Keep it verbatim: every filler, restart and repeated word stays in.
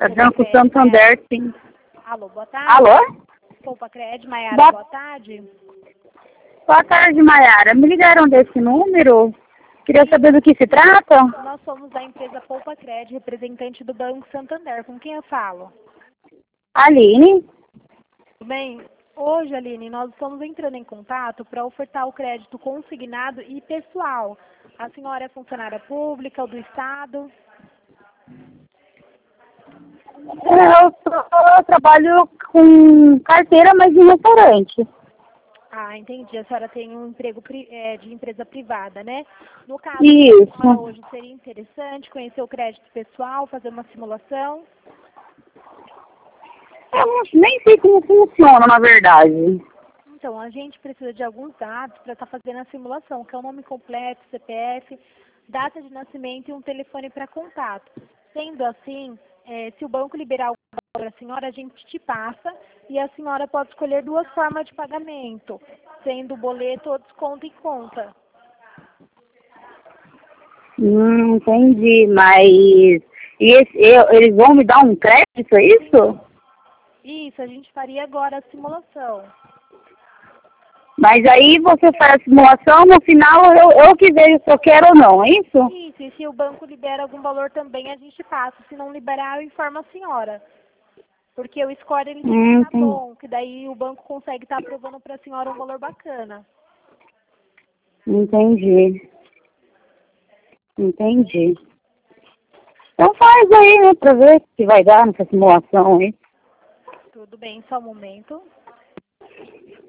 Banco Santander, sim. Alô, boa tarde. Alô? Poupa Cred, Maiara, Boa... boa tarde. Boa tarde, Maiara. Me ligaram desse número? Queria saber do que se trata? Nós somos da empresa Poupa Cred, representante do Banco Santander. Com quem eu falo? Aline? Tudo bem? Hoje, Aline, nós estamos entrando em contato para ofertar o crédito consignado e pessoal. A senhora é funcionária pública ou do Estado? Eu, tô- eu trabalho com carteira, mas em restaurante. Ah, entendi. A senhora tem um emprego pri- é, de empresa privada, né? No caso, Isso. a senhora hoje seria interessante conhecer o crédito pessoal, fazer uma simulação? Eu não- nem sei como funciona, na verdade. Então, a gente precisa de alguns dados para estar fazendo a simulação, que é o nome completo, C P F, data de nascimento e um telefone para contato. Sendo assim, eh, se o banco liberar o valor para a senhora, a gente te passa e a senhora pode escolher duas formas de pagamento, sendo boleto ou desconto em conta. Hum, entendi, mas... E esse- eu- eles vão me dar um crédito, é isso? Isso, a gente faria agora a simulação. Mas aí você faz a simulação, no final eu, eu que vejo se eu quero ou não, é isso? Isso, e se o banco libera algum valor também, a gente passa. Se não liberar, eu informo a senhora. Porque o score ele tem que Hum, estar entendi. bom, que daí o banco consegue estar aprovando para a senhora um valor bacana. Entendi. Entendi. Então faz aí, né, pra ver se vai dar nessa simulação aí. Tudo bem, só um momento.